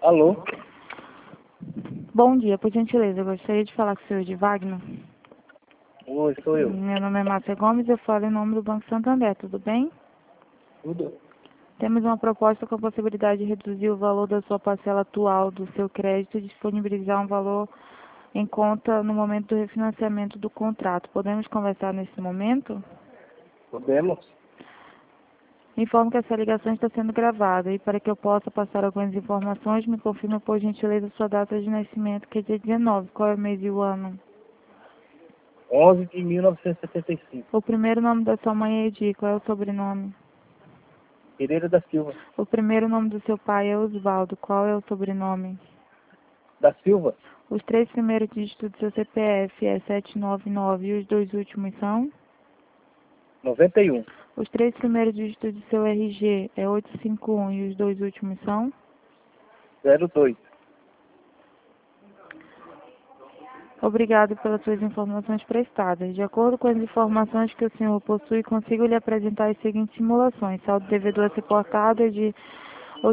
Alô? Bom dia, por gentileza, eu gostaria de falar com o senhor Edvagno. Oi, sou eu. Meu nome é Márcia Gomes, eu falo em nome do Banco Santander, tudo bem? Tudo? Temos uma proposta com a possibilidade de reduzir o valor da sua parcela atual do seu crédito e disponibilizar um valor em conta no momento do refinanciamento do contrato. Podemos conversar nesse momento? Podemos? Informo que essa ligação está sendo gravada e para que eu possa passar algumas informações, me confirme por gentileza sua data de nascimento, que é dia 19. Qual é o mês e o ano? 11 de 1975. O primeiro nome da sua mãe é Edi, qual é o sobrenome? Pereira da Silva. O primeiro nome do seu pai é Osvaldo, qual é o sobrenome? Da Silva? Os 3 primeiros dígitos do seu CPF é 799 e os 2 últimos são? 91. Os 3 primeiros dígitos do seu RG é 851 e os 2 últimos são? 02. Obrigado pelas suas informações prestadas. De acordo com as informações que o senhor possui, consigo lhe apresentar as seguintes simulações. Saldo devedor a ser portado é de R$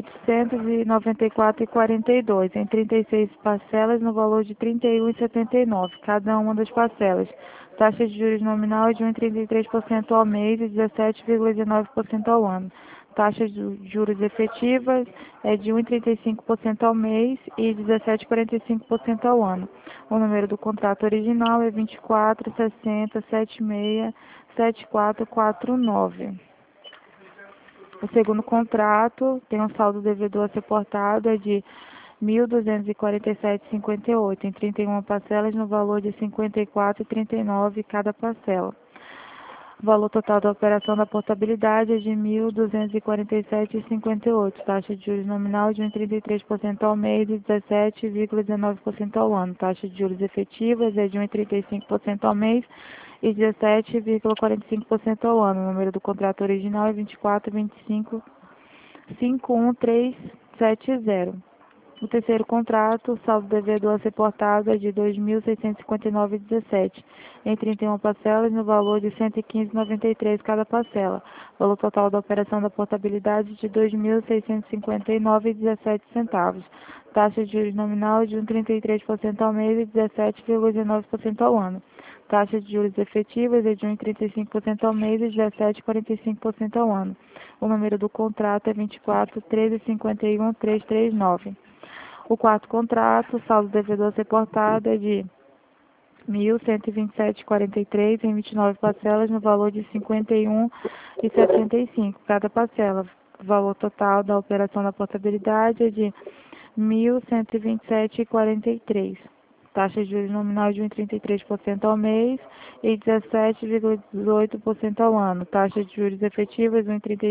894,42, em 36 parcelas no valor de R$ 31,79, cada uma das parcelas. Taxa de juros nominal é de 1,33% ao mês e 17,19% ao ano. Taxa de juros efetivas é de 1,35% ao mês e 17,45% ao ano. O número do contrato original é 2460767449. O segundo contrato tem um saldo devedor a ser portado é de R$ 1.247,58 em 31 parcelas no valor de R$ 54,39 cada parcela. O valor total da operação da portabilidade é de R$ 1.247,58. Taxa de juros nominal de 1,33% ao mês e 17,19% ao ano. Taxa de juros efetivas é de 1,35% ao mês e 17,45% ao ano. O número do contrato original é 242551370. O terceiro contrato, o saldo devedor a ser portado é de R$ 2.659,17, em 31 parcelas, no valor de R$ 115,93 cada parcela. O valor total da operação da portabilidade de R$ 2.659,17. Taxa de juros nominal de 1,33% ao mês e 17,19% ao ano. Taxa de juros efetivas é de 1,35% ao mês e 17,45% ao ano. O número do contrato é 24.1351339. O quarto contrato, o saldo devedor a ser portado é de R$ 1.127,43 em 29 parcelas no valor de R$ 51,75 cada parcela. O valor total da operação da portabilidade é de R$ 1.127,43. Taxa de juros nominal de 1,33% ao mês e 17,18% ao ano. Taxa de juros efetivas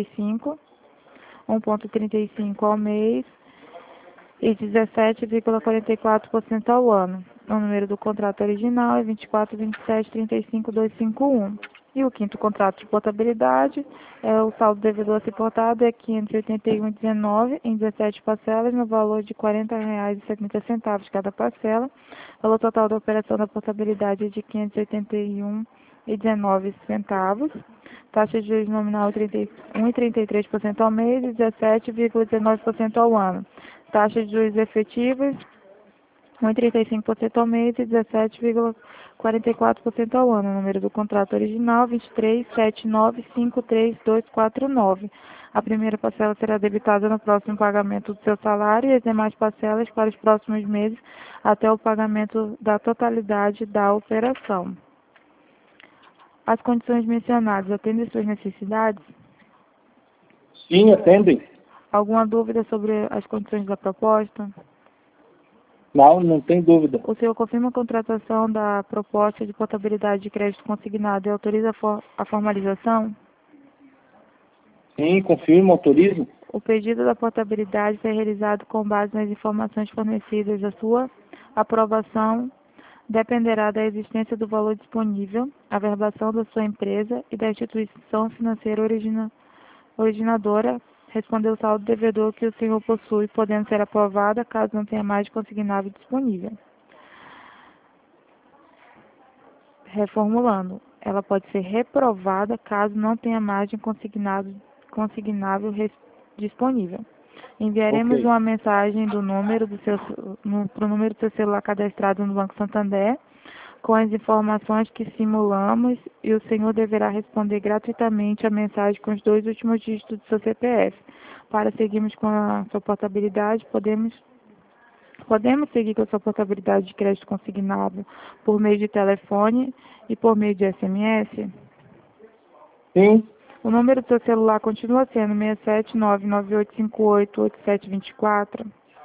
1,35 ao mês e 17,44% ao ano. O número do contrato original é 24.27.35.251. E o quinto contrato de portabilidade é o saldo devedor a ser portado é R$ 581,19 em 17 parcelas no valor de R$ 40,70 cada parcela. O valor total da operação da portabilidade é de R$ 581,19. Taxa de juros nominal 1,33% ao mês e 17,19% ao ano. Taxa de juros efetivas 1,35% ao mês e 17,44% ao ano. O número do contrato original 2379532249. A primeira parcela será debitada no próximo pagamento do seu salário e as demais parcelas para os próximos meses até o pagamento da totalidade da operação. As condições mencionadas atendem suas necessidades? Sim, atendem. Alguma dúvida sobre as condições da proposta? Não tem dúvida. O senhor confirma a contratação da proposta de portabilidade de crédito consignado e autoriza a formalização? Sim, confirmo, autorizo. O pedido da portabilidade foi realizado com base nas informações fornecidas. A sua aprovação dependerá da existência do valor disponível, a verbação da sua empresa e da instituição financeira originadora responder o saldo devedor que o senhor possui, podendo ser aprovada caso não tenha mais de consignável disponível. Reformulando, ela pode ser reprovada caso não tenha mais de consignável disponível. Enviaremos Ok. uma mensagem do número do seu, pro número do seu celular cadastrado no Banco Santander, com as informações que simulamos, e o senhor deverá responder gratuitamente a mensagem com os 2 últimos dígitos do seu CPF. Para seguirmos com a sua portabilidade, podemos seguir com a sua portabilidade de crédito consignado por meio de telefone e por meio de SMS? Sim. O número do seu celular continua sendo 67998588724.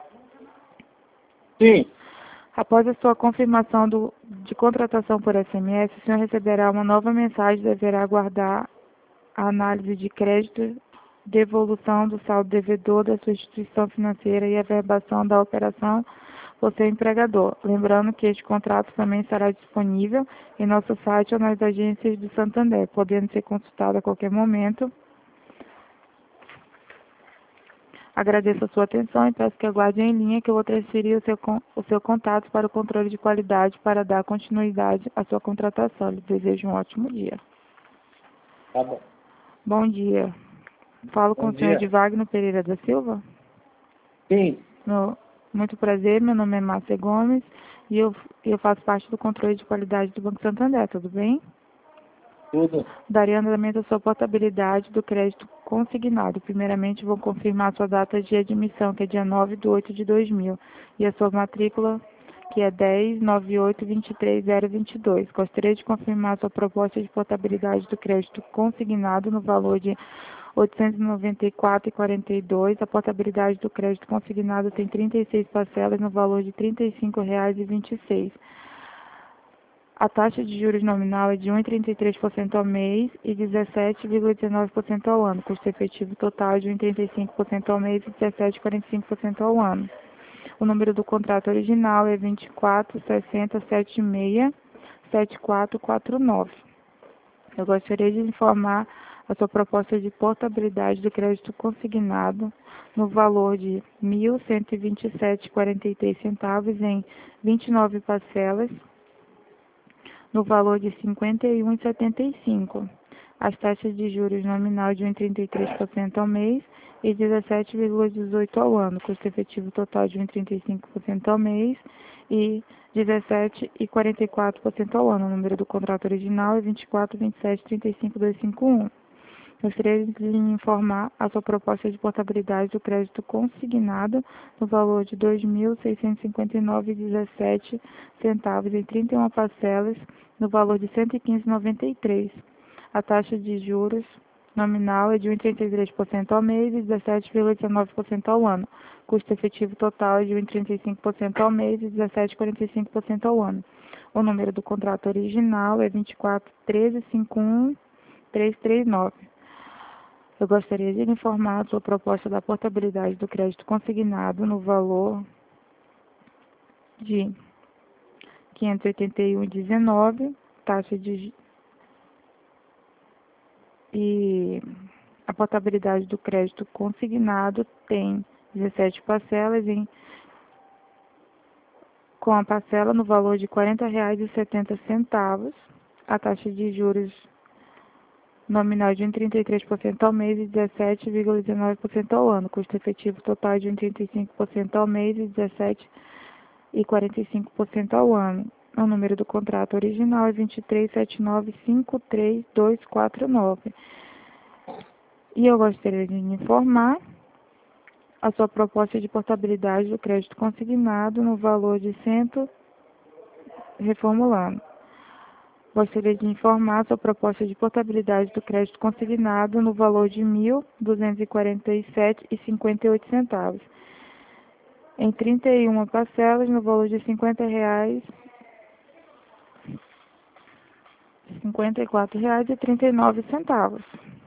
Sim. Após a sua confirmação de contratação por SMS, o senhor receberá uma nova mensagem e deverá aguardar a análise de crédito, devolução do saldo devedor da sua instituição financeira e a averbação da operação por seu empregador. Lembrando que este contrato também estará disponível em nosso site ou nas agências do Santander, podendo ser consultado a qualquer momento. Agradeço a sua atenção e peço que aguarde em linha que eu vou transferir o seu contato para o controle de qualidade para dar continuidade à sua contratação. Lhe desejo um ótimo dia. Tá bom. Bom dia. Falo com Bom o senhor dia. Wagner Pereira da Silva? Sim. Muito prazer, meu nome é Márcia Gomes e eu faço parte do controle de qualidade do Banco Santander, tudo bem? Tudo. Darei andamento à sua portabilidade do crédito consignado. Primeiramente, vou confirmar a sua data de admissão, que é dia 9/8/2000, e a sua matrícula, que é 1098230022. Gostaria de confirmar a sua proposta de portabilidade do crédito consignado no valor de R$ 894,42. A portabilidade do crédito consignado tem 36 parcelas no valor de R$ 35,26. A taxa de juros nominal é de 1,33% ao mês e 17,19% ao ano. Custo efetivo total é de 1,35% ao mês e 17,45% ao ano. O número do contrato original é 2460767449. Eu gostaria de informar a sua proposta de portabilidade do crédito consignado no valor de R$ 1.127,43 em 29 parcelas, no valor de R$ 51,75. As taxas de juros nominal de 1,33% ao mês e 17,18% ao ano. Custo efetivo total de 1,35% ao mês e 17,44% ao ano. O número do contrato original é 24.27.35.251. Gostaria de lhe informar a sua proposta de portabilidade do crédito consignado no valor de R$ 2.659,17 em 31 parcelas, no valor de R$ 115,93. A taxa de juros nominal é de 1,33% ao mês e 17,19% ao ano. Custo efetivo total é de 1,35% ao mês e 17,45% ao ano. O número do contrato original é 24.13.51339. Eu gostaria de lhe informar a sua proposta da portabilidade do crédito consignado no valor de R$ 581,19, taxa de e a portabilidade do crédito consignado tem 17 parcelas com a parcela no valor de R$ 40,70, a taxa de juros nominal de 1,33% ao mês e 17,19% ao ano. Custo efetivo total de 1,35% ao mês e 17,45% ao ano. O número do contrato original é 2379532249. E eu gostaria de lhe informar a sua proposta de portabilidade do crédito consignado no valor de reformulando. Gostaria de informar a sua proposta de portabilidade do crédito consignado no valor de R$ 1.247,58 em 31 parcelas no valor de R$ 54,39.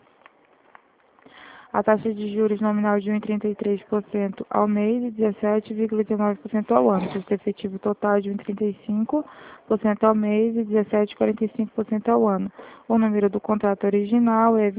A taxa de juros nominal de 1,33% ao mês e 17,19% ao ano. Custo efetivo total de 1,35% ao mês e 17,45% ao ano. O número do contrato original é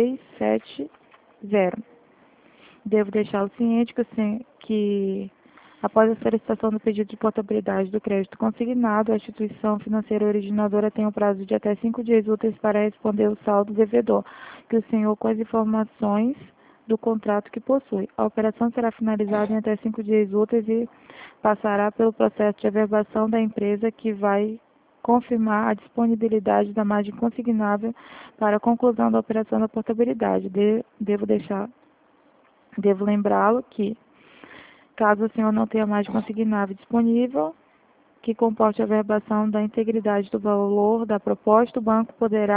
24.25.51370. Devo deixá-lo ciente que Após a solicitação do pedido de portabilidade do crédito consignado, a instituição financeira originadora tem um prazo de até 5 dias úteis para responder o saldo devedor, que o senhor com as informações do contrato que possui. A operação será finalizada em até 5 dias úteis e passará pelo processo de averbação da empresa, que vai confirmar a disponibilidade da margem consignável para a conclusão da operação da portabilidade. Devo lembrá-lo que, caso o senhor não tenha margem consignável disponível, que comporte a averbação da integridade do valor da proposta, o banco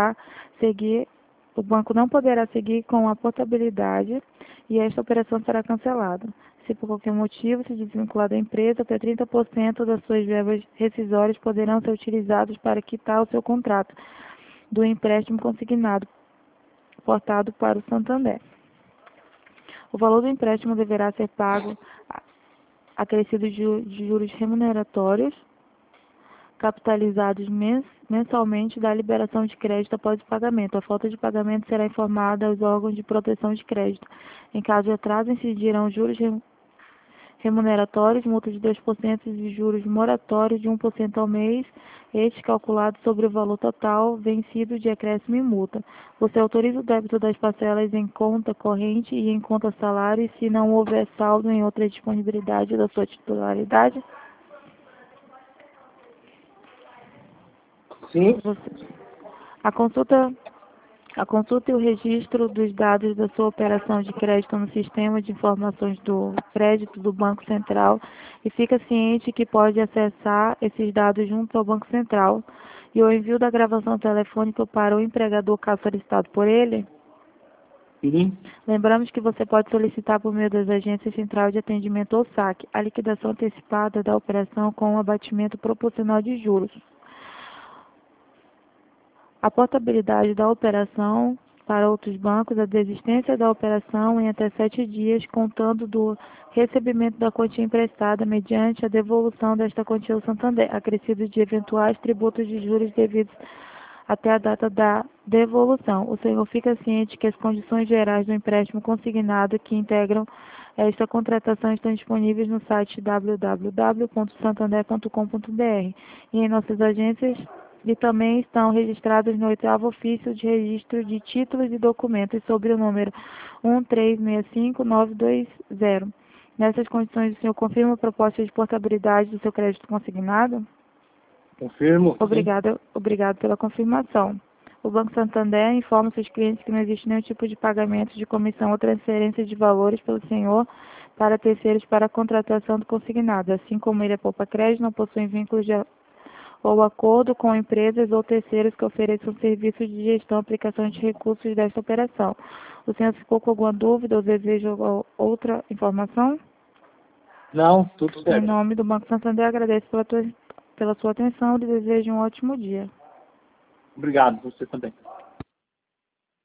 não poderá seguir com a portabilidade e esta operação será cancelada. Se por qualquer motivo se desvincular da empresa, até 30% das suas verbas rescisórias poderão ser utilizadas para quitar o seu contrato do empréstimo consignado, portado para o Santander. O valor do empréstimo deverá ser pago acrescido de juros remuneratórios, capitalizados mensalmente da liberação de crédito após o pagamento. A falta de pagamento será informada aos órgãos de proteção de crédito. Em caso de atraso, incidirão juros remuneratórios, multa de 2% e juros moratórios de 1% ao mês, este calculado sobre o valor total vencido de acréscimo e multa. Você autoriza o débito das parcelas em conta corrente e em conta salário, e se não houver saldo em outra disponibilidade da sua titularidade? Sim. A consulta e o registro dos dados da sua operação de crédito no sistema de informações do crédito do Banco Central, e fica ciente que pode acessar esses dados junto ao Banco Central, e o envio da gravação telefônica para o empregador caso solicitado por ele. Sim. Lembramos que você pode solicitar por meio das agências Central de Atendimento ou SAC a liquidação antecipada da operação com um abatimento proporcional de juros. A portabilidade da operação para outros bancos, a desistência da operação em até 7 dias, contando do recebimento da quantia emprestada, mediante a devolução desta quantia ao Santander, acrescido de eventuais tributos de juros devidos até a data da devolução. O senhor fica ciente que as condições gerais do empréstimo consignado que integram esta contratação estão disponíveis no site www.santander.com.br e em nossas agências, e também estão registrados no 8º ofício de registro de títulos e documentos sobre o número 1365920. Nessas condições, o senhor confirma a proposta de portabilidade do seu crédito consignado? Confirmo. Obrigado pela confirmação. O Banco Santander informa seus clientes que não existe nenhum tipo de pagamento de comissão ou transferência de valores pelo senhor para terceiros para a contratação do consignado. Assim como ele é poupa-crédito, não possui vínculos ou acordo com empresas ou terceiros que ofereçam serviços de gestão e aplicação de recursos desta operação. O senhor ficou com alguma dúvida ou deseja outra informação? Não, tudo Em certo. nome do Banco Santander, agradeço pela sua atenção e desejo um ótimo dia. Obrigado, você também.